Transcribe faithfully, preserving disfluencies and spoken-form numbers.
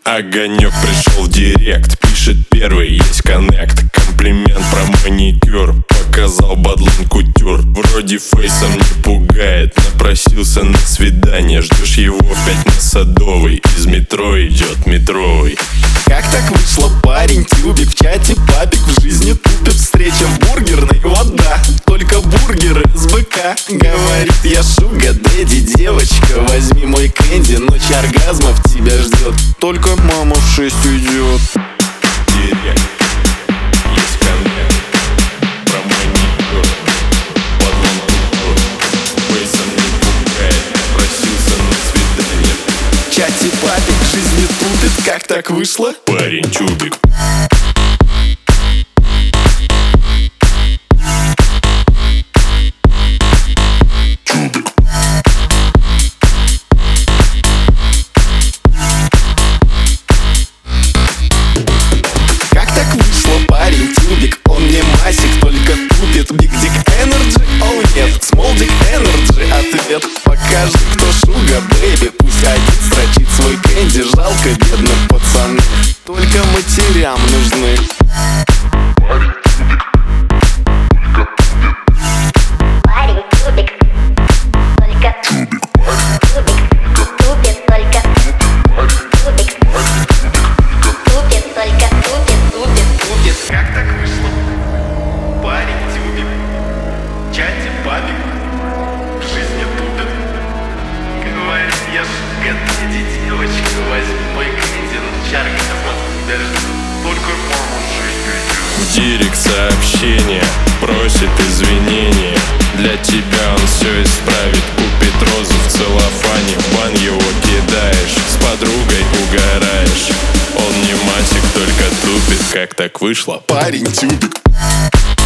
Огонек пришел в директ, пишет первый, есть коннект. Комплимент про маникюр, показал бадлон кутюр. Вроде фейсом не пугает, напросился на свидание. Ждешь его в пять на Садовой, из метро идет метровый. Как так вышло, парень тюбик, в чате папик, в жизни тупит. Встреча в бургерной, вода, только бургеры с быка. Говорит, я шуга дэдди, девочка, возьми мой кэнди. Ночь оргазмов тебя ждет, только мама в шесть уйдет. Директ, есть коннект, про маникюр, бадлон кутюр. Фейсом не пугает, напросился на свидание. В чате папик, в жизни тупит, как так вышло? Парень тюбик. Big Dick Energy, oh нет, Small Dick Energy. Ответ: покажи, кто шуга, бэйби. Пусть один строчит свой кэнди. Жалко бедных пацаны, только матерям нужны. Парень тюбик, только тюбик, тюбик, только тюбик, тюбик, только тюбик, тюбик, тюбик. Как так вышло? Парень тюбик, в чате папик, в жизни тупит. Говорит, я шуга дэдди, девочка, возьми мой кэнди. Ночь оргазмов тебя ждет, только мама в шесть уйдет. В директ сообщение, просит извинения. Для тебя он все исправит, купит розу в целлофане. В бан его кидаешь, с подругой угораешь. Он не масик, только тупит, как так вышло? Парень тюбик.